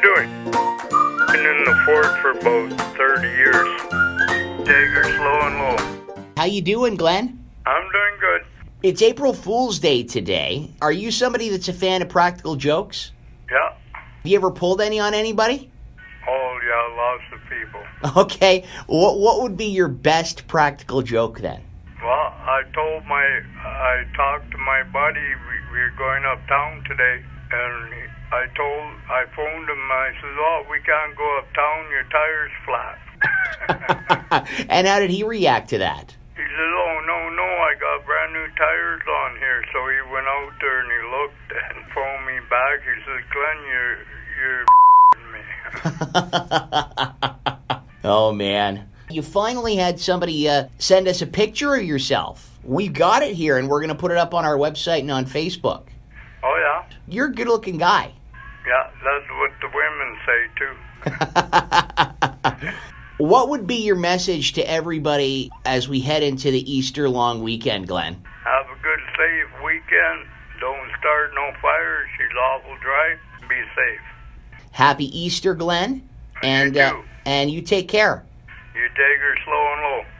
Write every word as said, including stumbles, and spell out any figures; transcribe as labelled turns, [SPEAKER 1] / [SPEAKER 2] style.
[SPEAKER 1] doing? Been in the fort for about thirty years. Dagger slow and low.
[SPEAKER 2] How you doing, Glenn?
[SPEAKER 1] I'm doing good.
[SPEAKER 2] It's April Fool's Day today. Are you somebody that's a fan of practical jokes?
[SPEAKER 1] Yeah.
[SPEAKER 2] Have you ever pulled any on anybody?
[SPEAKER 1] Oh, yeah, lots of people.
[SPEAKER 2] Okay. What what would be your best practical joke then?
[SPEAKER 1] Well, I told my, I talked to my buddy, we, we were going uptown today, and I told, I phoned him, I said, oh, we can't go uptown, your tire's flat.
[SPEAKER 2] And how did he react to that?
[SPEAKER 1] He said, oh, no, no, I got brand new tires on here. So he went out there and he looked and phoned me back. He said, Glenn, you're, you're me.
[SPEAKER 2] Oh, man. You finally had somebody uh, send us a picture of yourself. We got it here, and we're going to put it up on our website and on Facebook.
[SPEAKER 1] Oh, yeah?
[SPEAKER 2] You're a good-looking guy.
[SPEAKER 1] Yeah, that's what the women say, too.
[SPEAKER 2] What would be your message to everybody as we head into the Easter long weekend, Glenn?
[SPEAKER 1] Have a good, safe weekend. Don't start no fires. She's awful dry. Be safe.
[SPEAKER 2] Happy Easter, Glenn. And,
[SPEAKER 1] you
[SPEAKER 2] uh, and you take care.
[SPEAKER 1] You take her slow and low.